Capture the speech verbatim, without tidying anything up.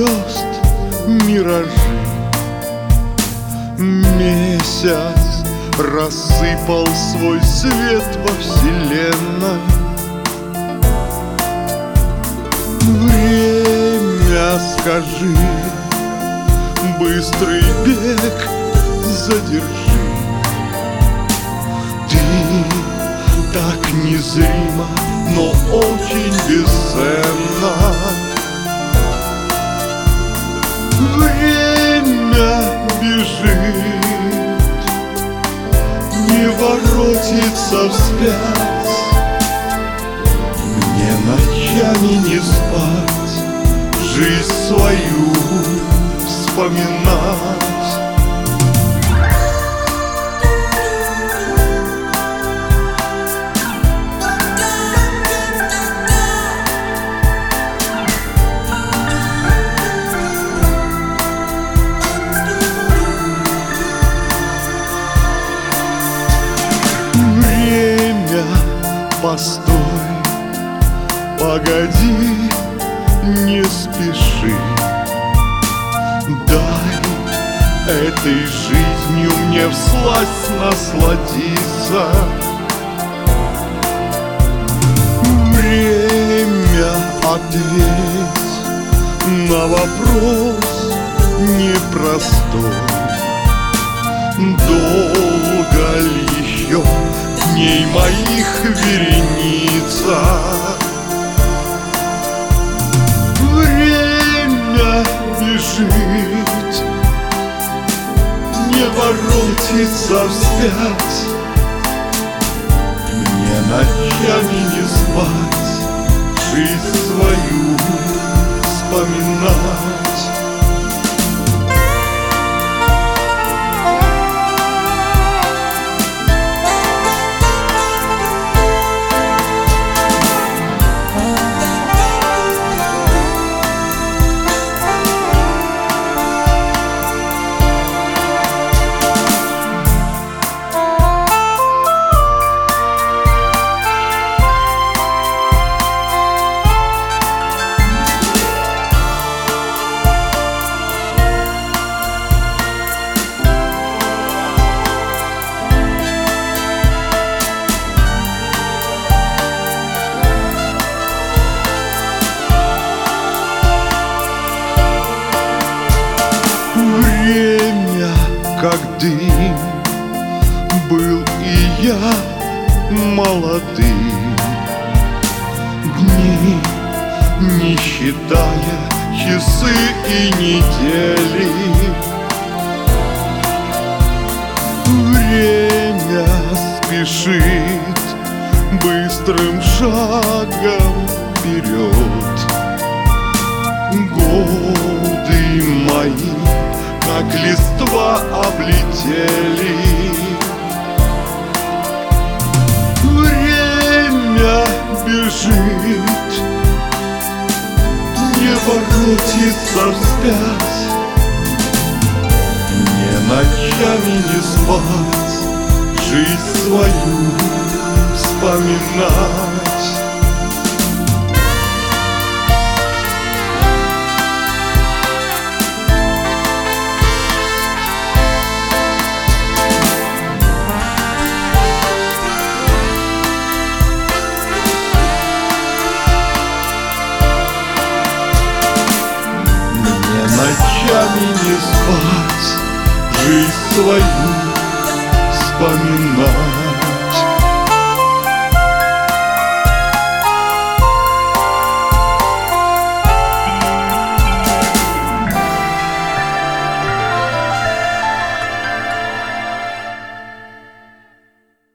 звезд миражи. Месяц рассыпал свой свет во вселенной. Время, скажи, быстрый бег задержи. Ты так незримо, но очень бесценно. Время бежит, не воротится вспять. Мне ночами не спать, жизнь свою вспоминать. Время, постой, погоди, не спеши. Дай этой жизнью мне всласть насладиться. Время, ответь на вопрос непростой. Долго ли еще дней моих вереница? Время бежит, не воротится вспять. Мне ночами не спать, жизнь свою вспоминать. Время, как дым, был и я молодым. Дни, не считая часы и недели. Время спешит быстрым шагом вперед. Годы мои как листва облетели. Время бежит, не воротится вспять. Мне ночами не спать, жизнь свою вспоминать. Ночами не спать, жизнь свою вспоминать.